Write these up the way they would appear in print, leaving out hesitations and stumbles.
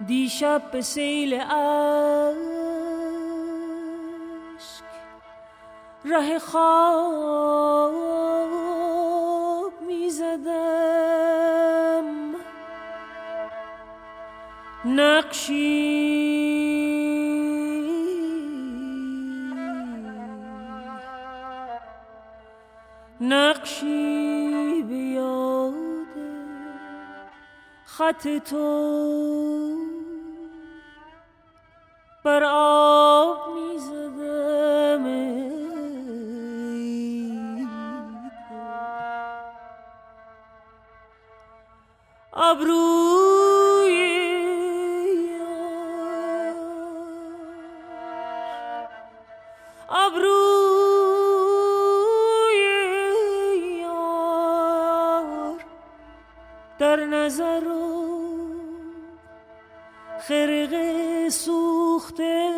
دیشب به سیل اشک ره خواب می زدم، نقشی به یاد خط تو بر آب می زدم. ابروی یار در نظر و خرقه سوخته،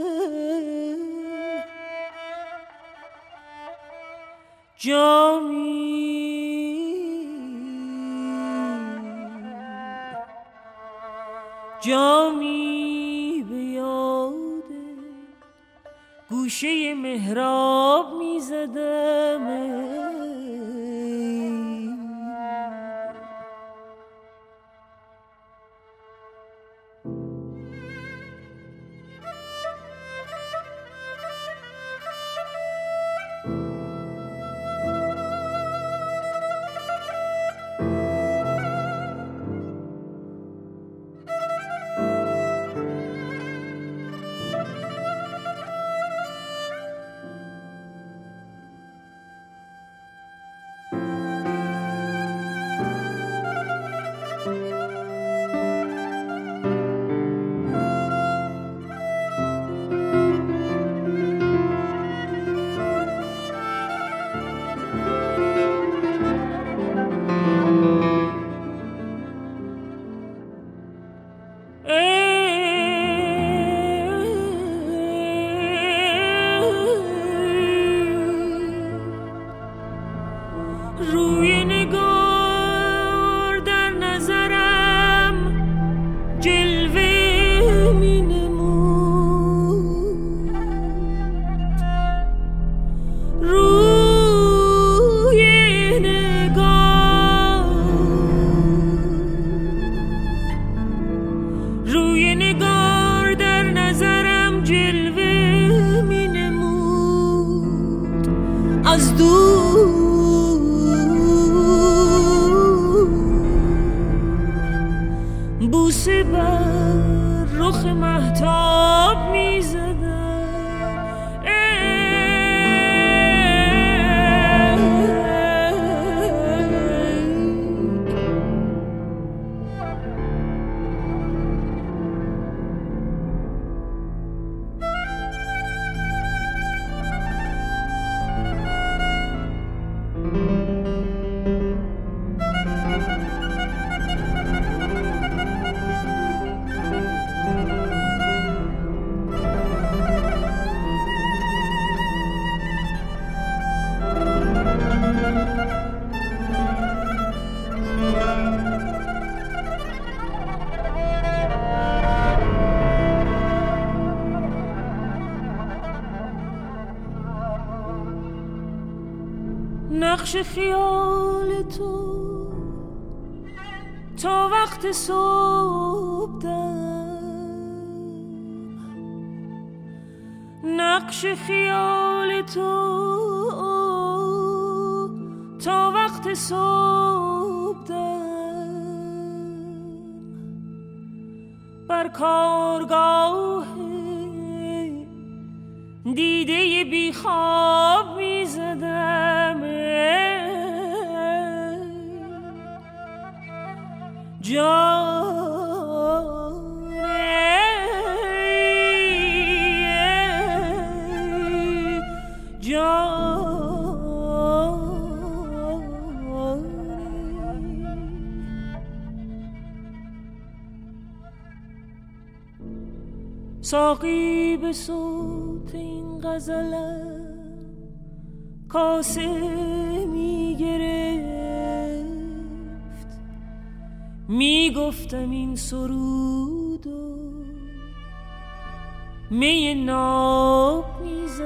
جامی به یاد گوشه محراب می زدم. روی نگار در نظرم جلوه می نمود، روی نگار در نظرم جلوه می نمود. از دور بوسه بر رخ مهتاب می زدم. نقش خیال تو تا وقت صبح دم، نقش خیال تو تا وقت صبح دم، بر کارگاه دیده بی خواب می زدم. ساقی به صوت این غزلم کاسه می گرفت، می گفتم این سرود بود و می ناب میزد.